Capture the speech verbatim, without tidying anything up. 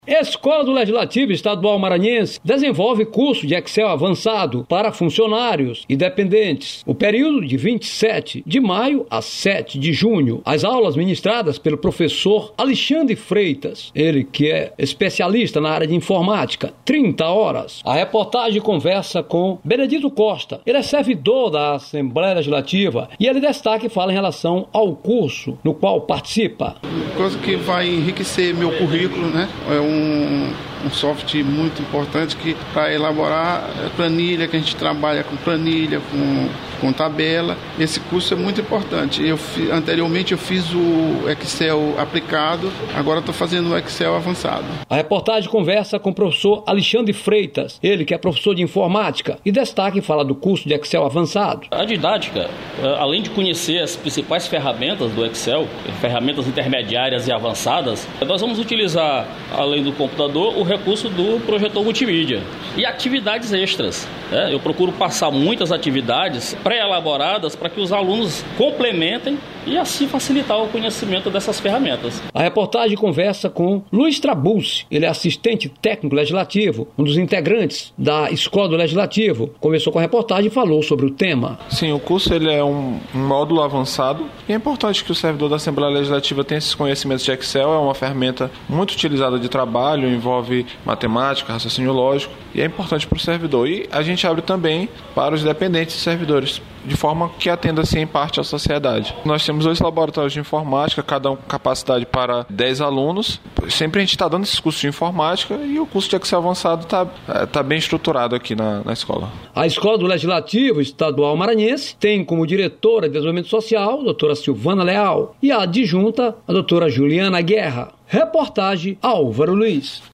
Escola do Legislativo Estadual Maranhense desenvolve curso de Excel avançado para funcionários e dependentes. O período de vinte e sete de maio a sete de junho. As aulas ministradas pelo professor Alexandre Freitas, ele que é especialista na área de informática, trinta horas. A reportagem conversa com Benedito Costa. Ele é servidor da Assembleia Legislativa e ele destaca e fala em relação ao curso no qual participa. Coisa que vai enriquecer meu currículo, né? É um Um, um software muito importante que para elaborar planilha, que a gente trabalha com planilha, com, com tabela. Esse curso é muito importante. Eu, anteriormente eu fiz o Excel aplicado, agora estou fazendo o Excel avançado. A reportagem conversa com o professor Alexandre Freitas, ele que é professor de informática, e destaca e fala do curso de Excel avançado. A didática, além de conhecer as principais ferramentas do Excel, ferramentas intermediárias e avançadas, nós vamos utilizar, além do computador, o recurso do projetor multimídia e atividades extras. Né? Eu procuro passar muitas atividades pré-elaboradas para que os alunos complementem e assim facilitar o conhecimento dessas ferramentas. A reportagem conversa com Luiz Trabulsi, ele é assistente técnico legislativo, um dos integrantes da Escola do Legislativo. Conversou com a reportagem e falou sobre o tema. Sim, o curso ele é um, um módulo avançado e é importante que o servidor da Assembleia Legislativa tenha esses conhecimentos de Excel. É uma ferramenta muito utilizada de trabalho, envolve matemática, raciocínio lógico e é importante para o servidor. E a gente abre também para os dependentes e servidores, de forma que atenda-se em parte à sociedade. Nós temos dois laboratórios de informática, cada um com capacidade para dez alunos. Sempre a gente está dando esses cursos de informática e o curso de Excel avançado está tá bem estruturado aqui na, na escola. A Escola do Legislativo Estadual Maranhense tem como diretora de Desenvolvimento Social a doutora Silvana Leal e a adjunta a doutora Juliana Guerra. Reportagem Álvaro Luiz.